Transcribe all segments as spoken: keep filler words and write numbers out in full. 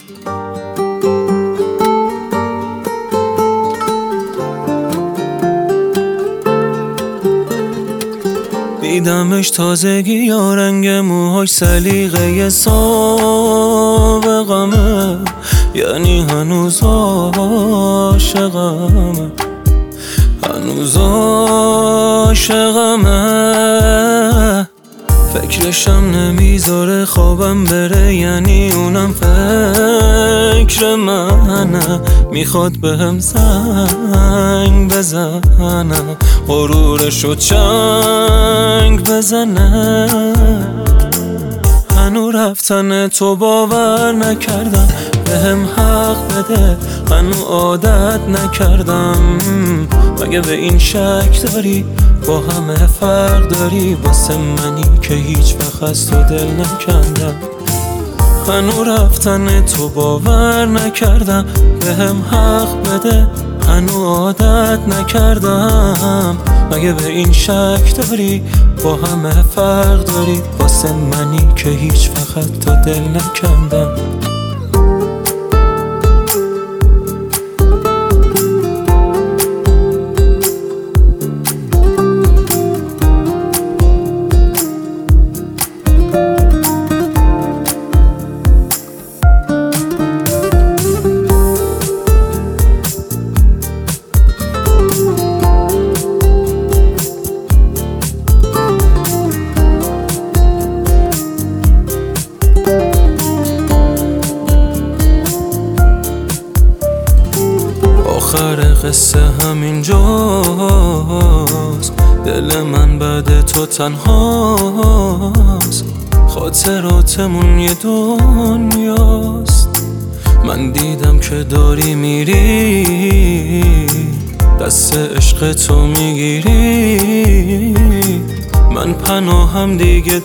دیدمش تازگی یا رنگ موهاش سلیقه سابقمه، یعنی هنوز عاشقمه، هنوز عاشقمه. فکرشم نمیذاره خوابم بره، یعنی اونم فکر منه. میخواد بهم زنگ بزنه، غرورشو چنگ بزنه. هنو رفتن تو باور نکردم، بهم حق بده، هنو عادت نکردم. مگه به این شک داری با همه فرق داری، واسه منی که هیچ وقت از تو دل نکندم. هنو رفتن تو باور نکردم، بهم حق بده، هنو عادت نکردم. مگه به این شک داری با همه فرق داری، واسه منی که هیچ وقت تو دل نکندم. آخر قصه همینجاست، دل من بعد تو تنهاست. خاطراتمون یه دنیاست، من دیدم که داری میری، دست عشق تو میگیری. من پناهم دیگه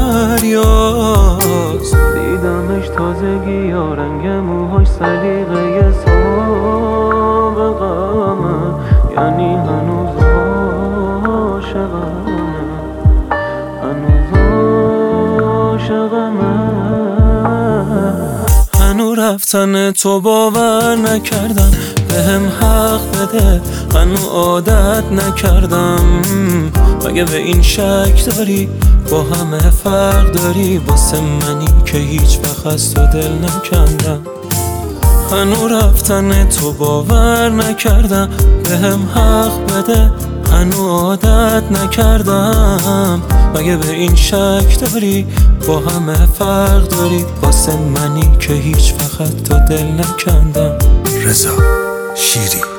دریاست. دیدمش تازگی یا رنگ موهاش سلیقه سابقمه، یعنی هنوز عاشقمه، هنوز عاشقمه. هنو رفتن تو باور نکردم، بهم حق بده، هنو عادت نکردم. مگه به این شک داری با همه فرق داری، واسه منی که هیچ وقت از تو دل نکندم. هنو رفتن تو باور نکردم، بهم حق بده، هنو عادت نکردم. مگه به این شک داری با همه فرق داری، واسه منی که هیچ وقت تو دل نکندم. رضا شیری.